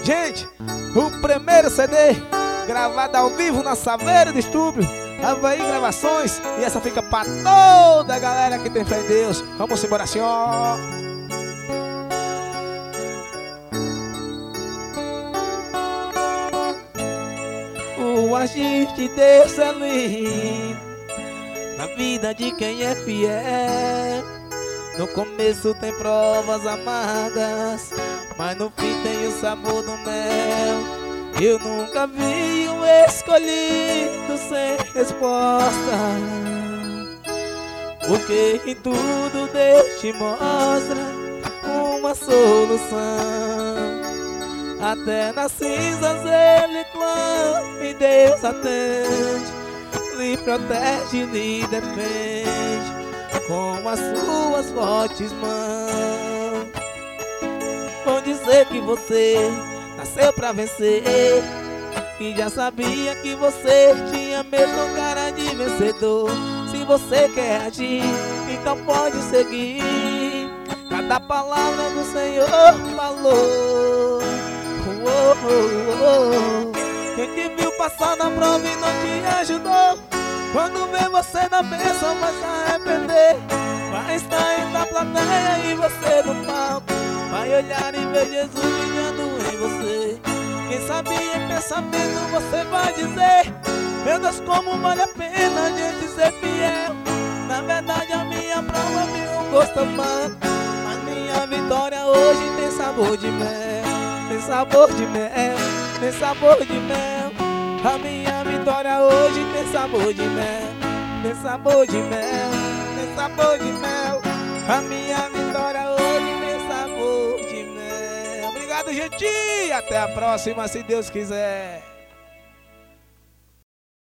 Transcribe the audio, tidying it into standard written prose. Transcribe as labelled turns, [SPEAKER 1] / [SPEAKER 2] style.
[SPEAKER 1] Gente, o primeiro CD gravado ao vivo na Saveiro Distúrbio, Havaí Gravações. E essa fica pra toda a galera que tem fé em Deus. Vamos embora, senhor. O agir de Deus é lindo na vida de quem é fiel. No começo tem provas amargas, mas no fim tem o sabor do mel. Eu nunca vi um escolhido sem resposta, porque em tudo Deus te mostra uma solução. Até nas cinzas Ele clama e Deus atende, lhe protege, lhe defende com as suas fortes mãos. Vou dizer que você nasceu pra vencer, que já sabia que você tinha mesmo cara de vencedor. Se você quer agir, então pode seguir cada palavra do Senhor falou. Quem te viu passar na prova e não te ajudou, quando vê você na bênção vai se arrepender. Vai estar na plateia e você no palco, vai olhar e ver Jesus brilhando em você. Quem sabia em pensamento você vai dizer: meu Deus, como vale a pena a gente ser fiel. Na verdade a minha prova viu um gosto amargo, mas minha vitória hoje tem sabor de mel. Tem sabor de mel, tem sabor de mel. A minha vitória hoje tem sabor de mel. Tem sabor de mel, tem sabor de mel. A minha vitória hoje tem sabor de mel. Obrigado, gente. Até a próxima, se Deus quiser.